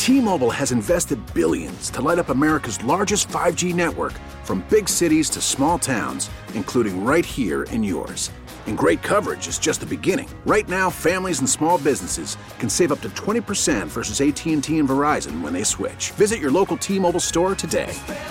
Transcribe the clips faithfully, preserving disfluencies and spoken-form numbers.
T-Mobile has invested billions to light up America's largest five G network, from big cities to small towns, including right here in yours. And great coverage is just the beginning. Right now, families and small businesses can save up to twenty percent versus A T and T and Verizon when they switch. Visit your local T-Mobile store today.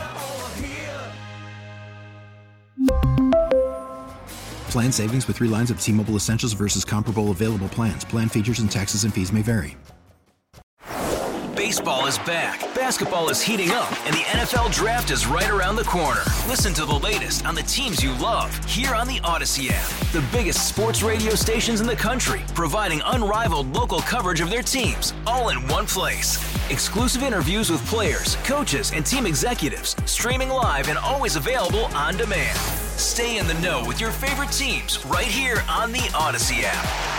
Plan savings with three lines of T-Mobile Essentials versus comparable available plans. Plan features and taxes and fees may vary. Baseball is back, basketball is heating up, and the N F L Draft is right around the corner. Listen to the latest on the teams you love here on the Odyssey app. The biggest sports radio stations in the country, providing unrivaled local coverage of their teams, all in one place. Exclusive interviews with players, coaches, and team executives, streaming live and always available on demand. Stay in the know with your favorite teams right here on the Odyssey app.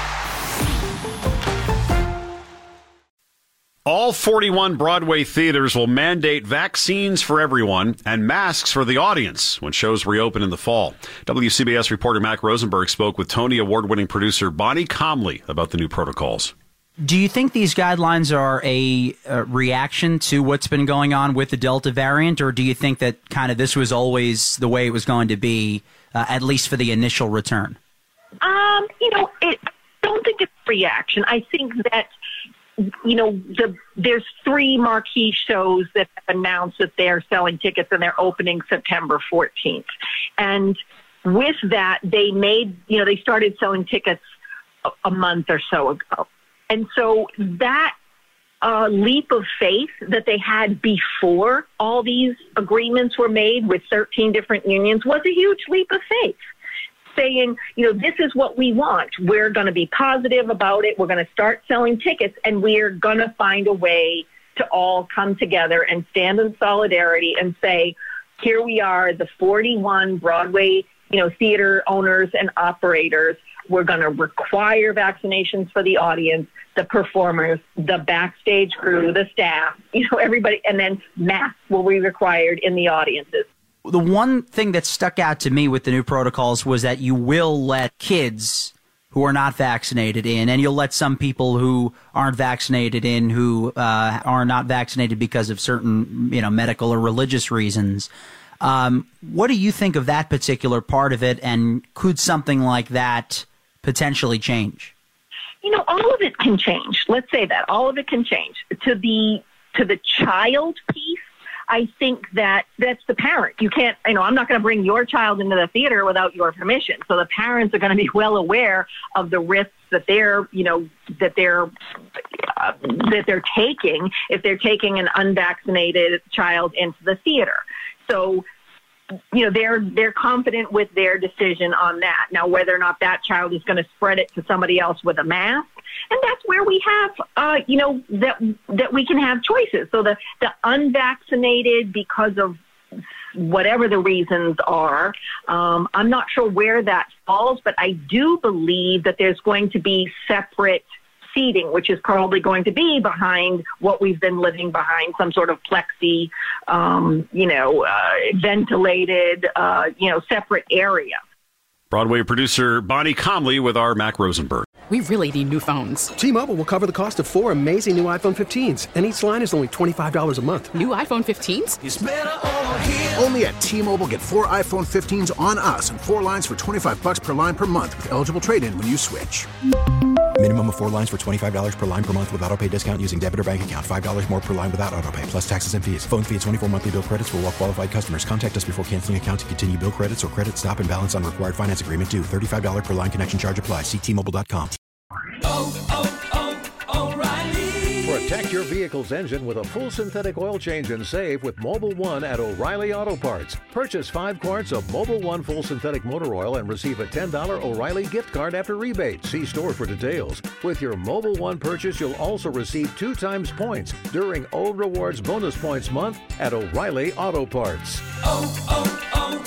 All forty-one Broadway theaters will mandate vaccines for everyone and masks for the audience when shows reopen in the fall. W C B S reporter Mac Rosenberg spoke with Tony Award-winning producer Bonnie Comley about the new protocols. Do you think these guidelines are a, a reaction to what's been going on with the Delta variant, or do you think that kind of this was always the way it was going to be, uh, at least for the initial return? Um, you know, I don't think it's a reaction. I think that you know, the, there's three marquee shows that have announced that they're selling tickets and they're opening September fourteenth. And with that, they made, you know, they started selling tickets a, a month or so ago. And so that uh, leap of faith that they had before all these agreements were made with thirteen different unions was a huge leap of faith. Saying, you know, this is what we want. We're going to be positive about it. We're going to start selling tickets, and we're going to find a way to all come together and stand in solidarity and say, here we are, the forty-one Broadway, you know, theater owners and operators. We're going to require vaccinations for the audience, the performers, the backstage crew, the staff, you know, everybody, and then masks will be required in the audiences. The one thing that stuck out to me with the new protocols was that you will let kids who are not vaccinated in, and you'll let some people who aren't vaccinated in who uh, are not vaccinated because of certain, you know, medical or religious reasons. Um, what do you think of that particular part of it, and could something like that potentially change? You know, all of it can change. Let's say that. All of it can change. To the, to the child piece, I think that that's the parent. You can't, you know, I'm not going to bring your child into the theater without your permission. So the parents are going to be well aware of the risks that they're, you know, that they're, uh, that they're taking if they're taking an unvaccinated child into the theater. So, you know, they're, they're confident with their decision on that. Now, whether or not that child is going to spread it to somebody else with a mask, and that's where we have, uh, you know, that that we can have choices. So the, the unvaccinated, because of whatever the reasons are, um, I'm not sure where that falls, but I do believe that there's going to be separate seating, which is probably going to be behind what we've been living behind, some sort of plexi, um, you know, uh, ventilated, uh, you know, separate area. Broadway producer Bonnie Comley with our Mac Rosenberg. We really need new phones. T-Mobile will cover the cost of four amazing new iPhone fifteens, and each line is only twenty-five dollars a month. New iPhone fifteens? It's better over here. Only at T-Mobile, get four iPhone fifteens on us and four lines for twenty-five bucks per line per month with eligible trade-in when you switch. Minimum of four lines for twenty-five dollars per line per month with autopay discount using debit or bank account. five dollars more per line without autopay, plus taxes and fees. Phone fee at twenty-four monthly bill credits for well-qualified customers. Contact us before canceling account to continue bill credits or credit stop and balance on required finance agreement due. thirty-five dollars per line connection charge applies. See T Mobile dot com. Oh, oh, oh, O'Reilly. Protect your vehicle's engine with a full synthetic oil change and save with Mobil one at O'Reilly Auto Parts. Purchase five quarts of Mobil one full synthetic motor oil and receive a ten dollars O'Reilly gift card after rebate. See store for details. With your Mobil one purchase, you'll also receive two times points during O Rewards Bonus Points Month at O'Reilly Auto Parts. Oh,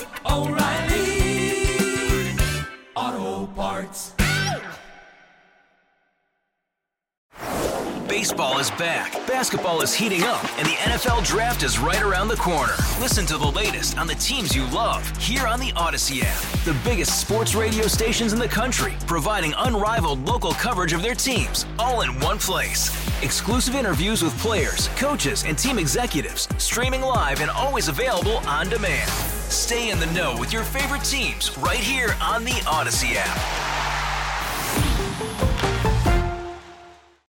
oh, oh, O'Reilly Auto Parts. Baseball is back, basketball is heating up, and the N F L Draft is right around the corner. Listen to the latest on the teams you love here on the Odyssey app. The biggest sports radio stations in the country, providing unrivaled local coverage of their teams, all in one place. Exclusive interviews with players, coaches, and team executives, streaming live and always available on demand. Stay in the know with your favorite teams right here on the Odyssey app.